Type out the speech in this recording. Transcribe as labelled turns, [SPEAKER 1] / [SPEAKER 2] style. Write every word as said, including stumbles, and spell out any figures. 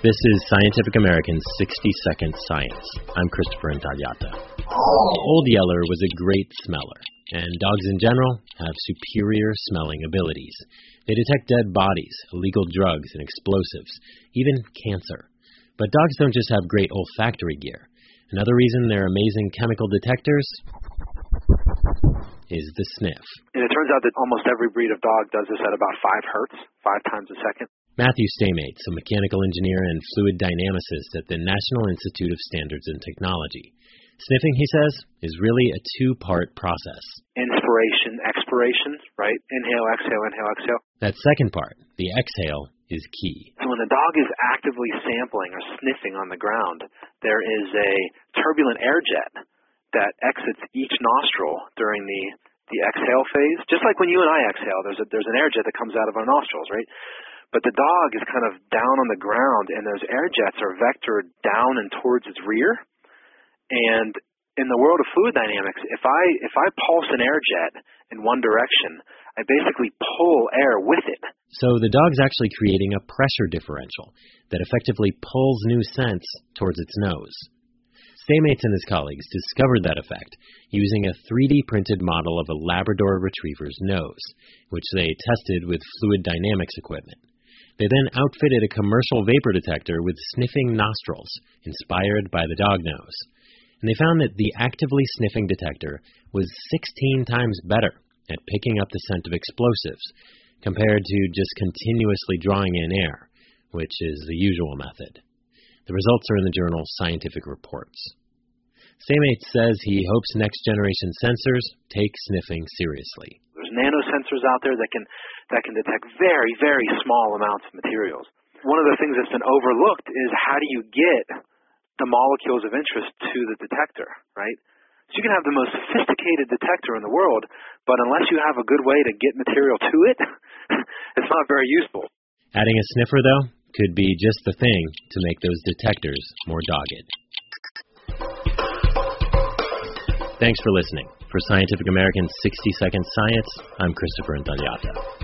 [SPEAKER 1] This is Scientific American's sixty second Science. I'm Christopher Intagliata. Old Yeller was a great smeller, and dogs in general have superior smelling abilities. They detect dead bodies, illegal drugs, and explosives, even cancer. But dogs don't just have great olfactory gear. Another reason they're amazing chemical detectors is the sniff.
[SPEAKER 2] And it turns out that almost every breed of dog does this at about five hertz, five times a second.
[SPEAKER 1] Matthew Staymates, a mechanical engineer and fluid dynamicist at the National Institute of Standards and Technology. Sniffing, he says, is really a two-part process.
[SPEAKER 2] Inspiration, expiration, right? Inhale, exhale, inhale, exhale.
[SPEAKER 1] That second part, the exhale, is key.
[SPEAKER 2] So when the dog is actively sampling or sniffing on the ground, there is a turbulent air jet that exits each nostril during the, the exhale phase. Just like when you and I exhale, there's a, there's an air jet that comes out of our nostrils, right? But the dog is kind of down on the ground, and those air jets are vectored down and towards its rear. And in the world of fluid dynamics, if I if I pulse an air jet in one direction, I basically pull air with it.
[SPEAKER 1] So the dog's actually creating a pressure differential that effectively pulls new scents towards its nose. Staymates and his colleagues discovered that effect using a three D printed model of a Labrador Retriever's nose, which they tested with fluid dynamics equipment. They then outfitted a commercial vapor detector with sniffing nostrils, inspired by the dog nose. And they found that the actively sniffing detector was sixteen times better at picking up the scent of explosives, compared to just continuously drawing in air, which is the usual method. The results are in the journal Scientific Reports. Staymates says he hopes next-generation sensors take sniffing seriously.
[SPEAKER 2] There's nanosensors out there that can that can detect very, very small amounts of materials. One of the things that's been overlooked is how do you get the molecules of interest to the detector, right? So you can have the most sophisticated detector in the world, but unless you have a good way to get material to it, it's not very useful.
[SPEAKER 1] Adding a sniffer, though, could be just the thing to make those detectors more dogged. Thanks for listening. For Scientific American's sixty second Science, I'm Christopher Intagliata.